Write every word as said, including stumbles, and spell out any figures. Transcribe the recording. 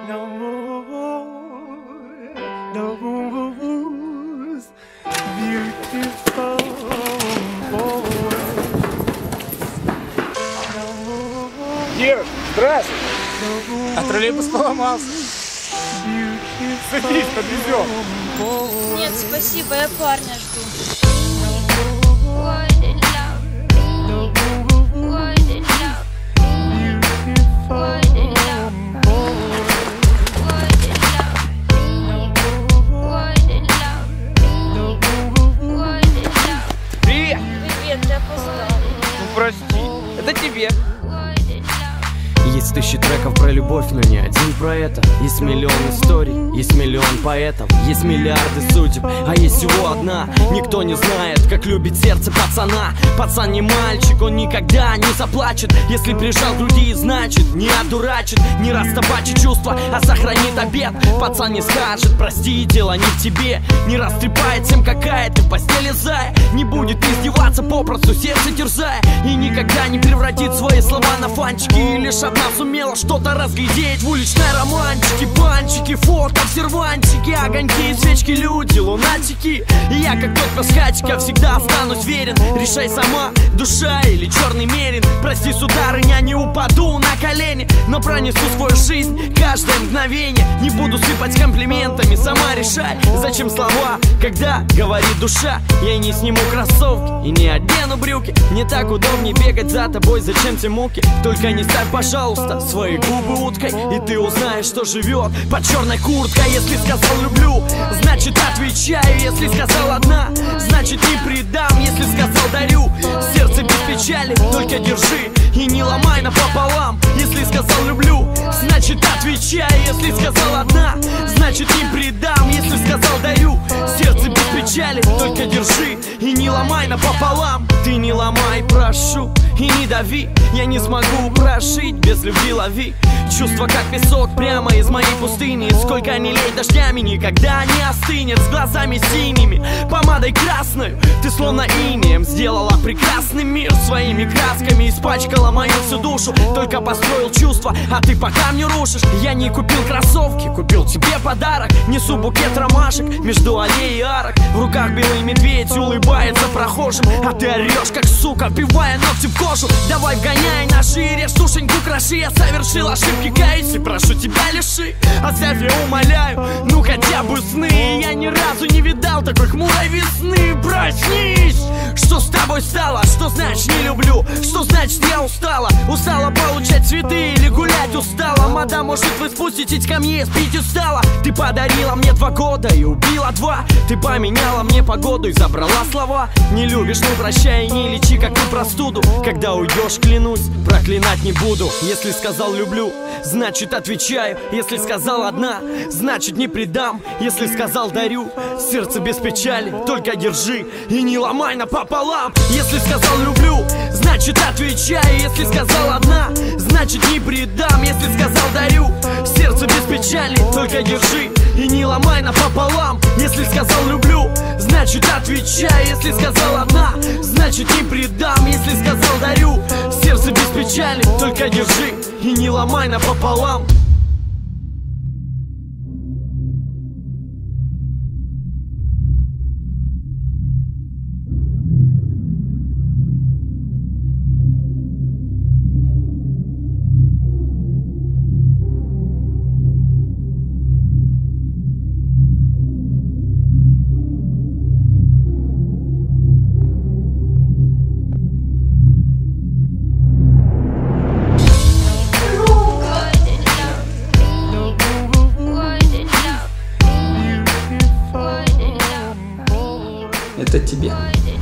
No more, no more, beautiful boy. Ир, здравствуй! А троллейбус поломался. Садись, подвезем. Нет, спасибо, я парня жду. Привет! Привет, ты опоздал. Ну прости, это тебе. Есть тысячи треков про любовь, но не один про это. Есть миллион историй, есть миллион поэтов, есть миллиарды судеб, а есть всего одна. Никто не знает, как любит сердце пацана. Пацан не мальчик, он никогда не заплачет. Если прижал к груди, значит не одурачит, не растопачит чувства, а сохранит обет. Пацан не скажет, прости, дело не в тебе, не растрепает всем, какая ты в постели зая. Не будет издеваться, попросту сердце терзая, и никогда не превратит свои слова на фанчики. И лишь одна сумела что-то разглядеть в уличной романтике. Банчики, фото в сервантике, огоньки, свечки, люди, лунатики. И я, как тот пасхатика, всегда останусь верен. Решай сама, душа или черный мерин. Прости, сударыня, не упаду на колени, но пронесу свою жизнь каждое мгновение. Не буду сыпать комплиментами, сама решай, зачем слова, когда говорит душа. Я не сниму кроссовки и не одену брюки. Не так удобнее бегать за тобой, зачем те муки? Только не ставь, пожалуйста, свои губы уткой, и ты узнаешь, что живет под черной курткой. Если сказал люблю, значит отвечаю. Если сказал одна, значит не предам. Если сказал дарю, сердце без печали, только держи и не ломай напополам. Если сказал люблю, значит отвечаю. Если сказал одна, значит не предам. Если сказал дарю, сердце без печали, только держи и не ломай напополам. Ты не ломай, прошу, и не дави. Я не смогу прожить без любви, лови. Чувства как песок прямо из моей пустыни. Сколько ни лей дождями, никогда не остынет. С глазами синими, помадой красной, ты словно инеем сделала прекрасный мир. Своими красками испачкала мою всю душу. Только построил чувства, а ты по камню рушишь. Я не купил кроссовки, купил тебе подарок. Несу букет ромашек между аллей и арок. В руках белый медведь улыбается прохожим, а ты орешь как сука, вбивая ногти в кожу. Давай вгоняй на шире, сушеньку кроши. Я совершил ошибки, каюсь и прошу тебя лиши. Оставь, я умоляю, ну хотя бы сны. Я ни разу не видал такой хмурой весны. Проснись! Что с тобой стало? Что значит не люблю? Что значит я устала? Устала получать цветы или гулять устала? Мадам, может вы спуститесь ко мне, спить устала? Ты подарила мне два года и убила два. Ты поменяла мне погоду и забрала слова. Не любишь, ну прощай и не лечи, как ты простуду. Когда уйдешь, клянусь, проклинать не буду. Если сказал люблю, значит отвечаю. Если сказал одна, значит не предам. Если сказал дарю, сердце без печали, только держи и не ломай напополам. Если сказал люблю, значит отвечаю. Если сказал одна, значит не предам. Если сказал дарю, сердце без печали, только держи и не ломай напополам. Если сказал люблю, значит отвечаю. Если сказал одна, значит не предам. Если сказал дарю, сердце без печали, только держи и не ломай напополам. Это тебе.